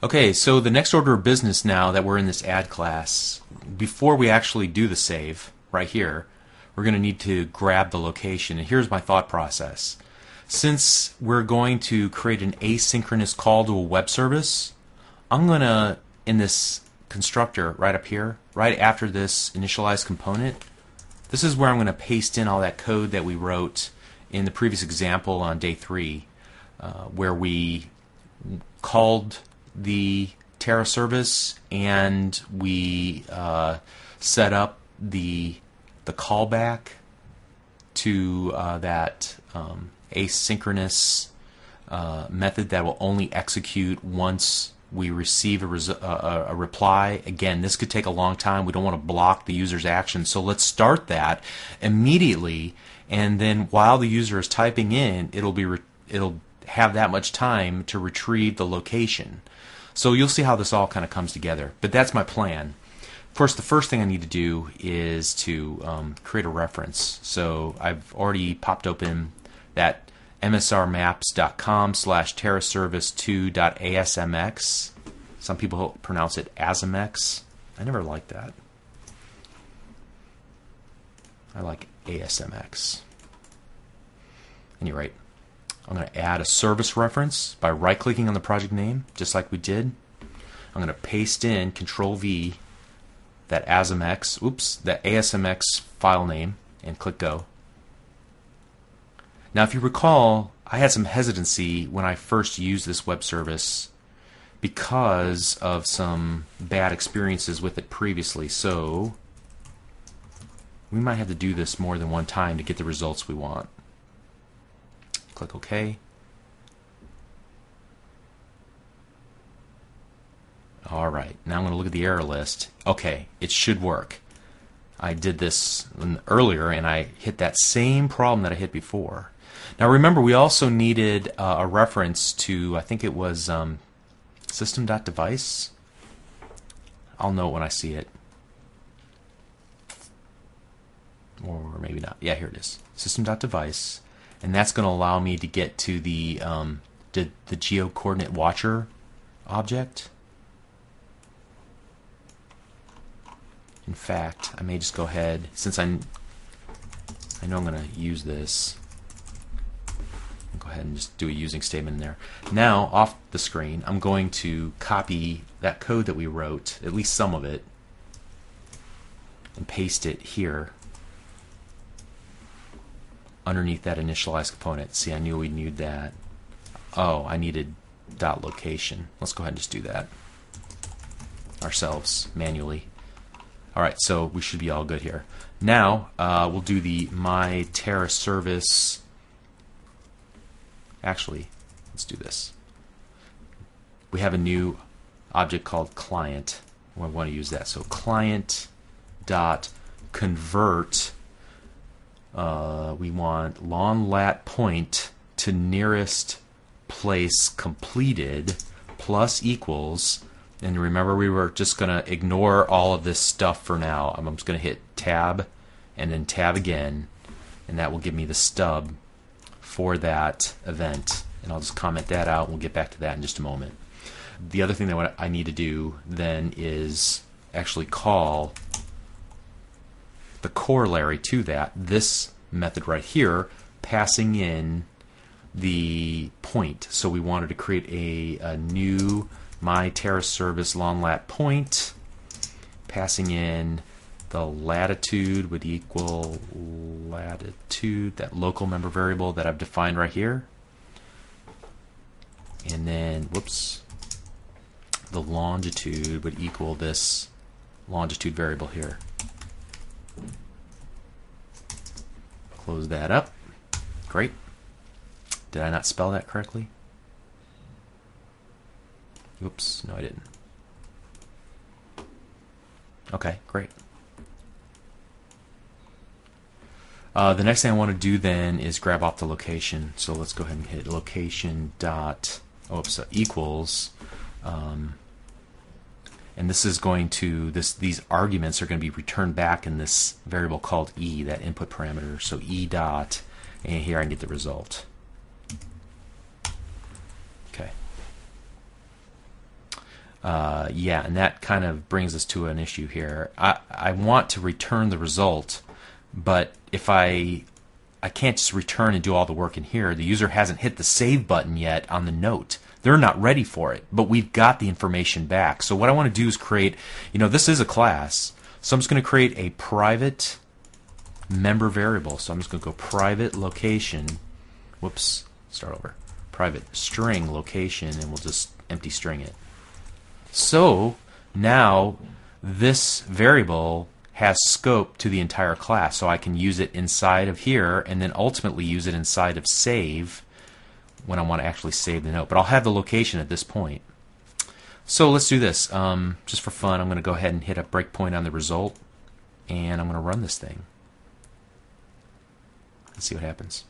Okay, so the next order of business now that we're in this add class, before we actually do the save right here, we're going to need to grab the location. And here's my thought process. Since we're going to create an asynchronous call to a web service, I'm going to, in this constructor right up here, right after this initialize component, this is where I'm going to paste in all that code that we wrote in the previous example on day 3, where we called the Terra service and we set up the callback to that asynchronous method that will only execute once we receive a reply. Again, this could take a long time. We don't want to block the user's action, so let's start that immediately, and then while the user is typing in, it'll have that much time to retrieve the location. So you'll see how this all kind of comes together, but that's my plan. Of course, the first thing I need to do is to create a reference. So I've already popped open that msrmaps.com/terraservice2.asmx. Some people pronounce it ASMX. I never liked that. I like ASMX. At any rate, I'm going to add a service reference by right-clicking on the project name, just like we did. I'm going to paste in Control-V that ASMX file name and click Go. Now, if you recall, I had some hesitancy when I first used this web service because of some bad experiences with it previously. So we might have to do this more than one time to get the results we want. Click OK. Alright, now I'm going to look at the error list. Okay, it should work. I did this earlier and I hit that same problem that I hit before. Now remember, we also needed a reference to, I think it was system.device. I'll know it when I see it. Or maybe not. Yeah, here it is. System.device. And that's going to allow me to get to the geo-coordinate watcher object. In fact, I may just go ahead, since I know I'm going to use this, I'll go ahead and just do a using statement in there. Now, off the screen, I'm going to copy that code that we wrote, at least some of it, and paste it here underneath that initialize component. See, I knew we needed that. Oh, I needed dot location. Let's go ahead and just do that ourselves manually. Alright, so we should be all good here. Now, we'll do the my Terra service. Actually, let's do this. We have a new object called client. We want to use that. So client dot convert. We want long lat point to nearest place completed plus equals. And remember, we were just going to ignore all of this stuff for now. I'm just going to hit tab and then tab again, and that will give me the stub for that event. And I'll just comment that out. We'll get back to that in just a moment. The other thing that I need to do then is actually call the corollary to that, this method right here, passing in the point. So we wanted to create a new my Terra service long lat point, passing in the latitude would equal latitude, that local member variable that I've defined right here, and then whoops, the longitude would equal this longitude variable here. Close that up. Great. Did I not spell that correctly? Oops, no I didn't. Okay, great. The next thing I want to do then is grab off the location. So let's go ahead and hit location dot equals, and this is going to these arguments are going to be returned back in this variable called e, that input parameter. So e dot, and here I can get the result. Okay. Yeah, and that kind of brings us to an issue here. I want to return the result, but if I can't just return and do all the work in here. The user hasn't hit the save button yet on the note. They're not ready for it, but we've got the information back. So what I want to do is create, this is a class, so I'm just going to create a private member variable. So I'm just going to go private location, whoops, start over, private string location, and we'll just empty string it. So now this variable has scope to the entire class, so I can use it inside of here and then ultimately use it inside of save when I want to actually save the note. But I'll have the location at this point. So let's do this. Just for fun, I'm going to go ahead and hit a breakpoint on the result, and I'm going to run this thing. Let's see what happens.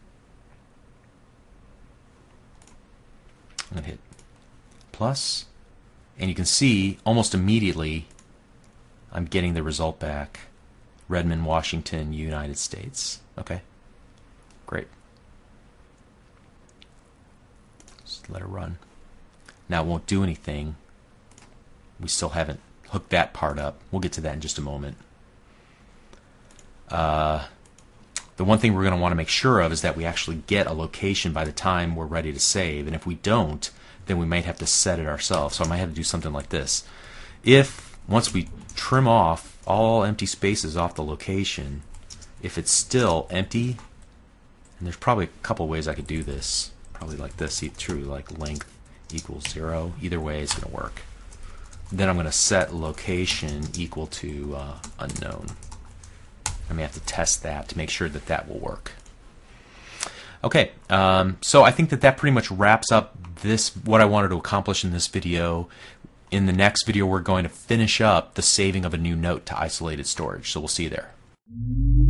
I'm going to hit plus, and you can see almost immediately I'm getting the result back. Redmond, Washington, United States. Okay, great. Just let it run. Now it won't do anything. We still haven't hooked that part up. We'll get to that in just a moment. The one thing we're going to want to make sure of is that we actually get a location by the time we're ready to save. And if we don't, then we might have to set it ourselves. So I might have to do something like this. If once we trim off all empty spaces off the location, if it's still empty, and there's probably a couple ways I could do this, probably like this, true, like length equals 0. Either way it's going to work. Then I'm going to set location equal to unknown. I may have to test that to make sure that that will work. Okay, so I think that pretty much wraps up what I wanted to accomplish in this video. In the next video, we're going to finish up the saving of a new note to isolated storage. So we'll see you there.